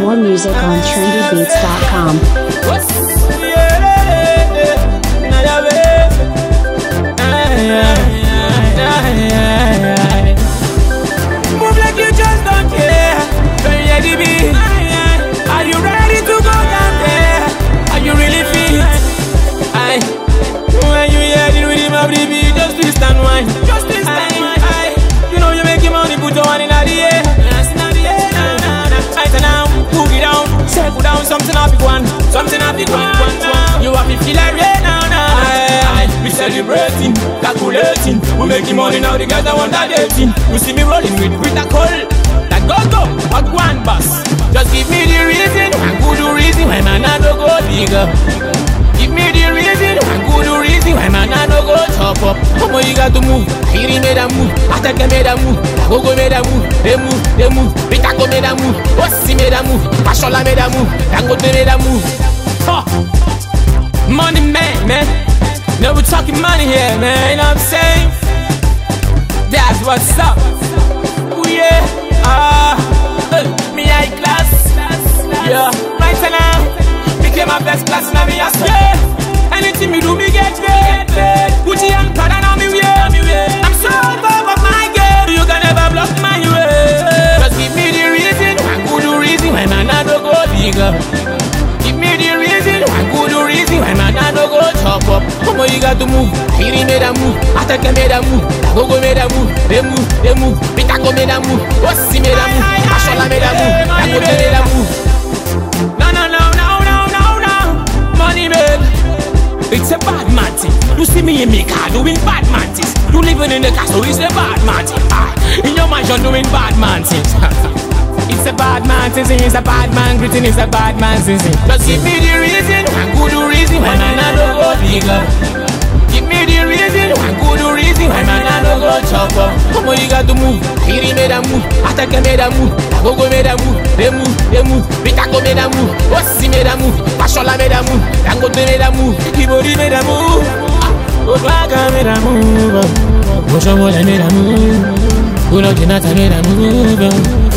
More music on trendybeats.com. Move like you just don't care. Don't hear the beat. Are you ready to go down there? Are you really fit? When you hear the rhythm of the beat, just twist and whine. Just twist and whine. You know you making money, put your hand in the air. Right now, boogie down, circle down, something off the one, something off the one. You have to feel like rain now. We celebrating, calculating. We making money now, the guys that want that dating. You see me rolling with a call. That go, what one boss. Just give me the reason, one good reason why man I no go bigger. Give me the reason, one good reason why man I no go top up. Come on, you got to move. Kiri made a move, Ataka made a move, Gogo made a move, they move, Bitako made a move, Ossi made a move, Pashola made a move, Dangote made a move. Money man. No, we're talking money here, man, you know what I'm saying? That's what's up. Oh yeah, me high class. Yeah, right now, became my best class now, me I swear. Anything me do, me get paid. Gucci and Prada now me wear. I'm so on top of my game, you can never block my way. Just give me the reason, one good reason why man I don't go bigger. Give me the reason, one good reason why man I don't go top up. Come on, you got to move. Kiri made a move, Ataka made a move, Gogo made a move, they move, Bitako made a move, Ossi made a move, Pashola made a move, Dangote made a move. No, money man. It's a bad man thing. You see me in my car doing bad man things. You living in the castle, it's a bad man thing. In your mansion doing bad man things. It's a bad man thing, it's a bad man greeting, it's a bad man thing. Just give me the reason, one good reason why man I don't go bigger. Give me the reason, one good reason why man I don't go chop up. Come on, you got to move. Kiri made a move, Ataka made a move, Gogo made a move, they move, Bitako made a move, Ossi made a move, Pashola made a move, Dangote made a move, Kibori made a move, Ogbaka made a move, Oshomola made a move, Uno Jonathan made a move.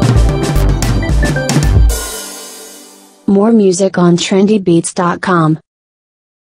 More music on trendybeats.com.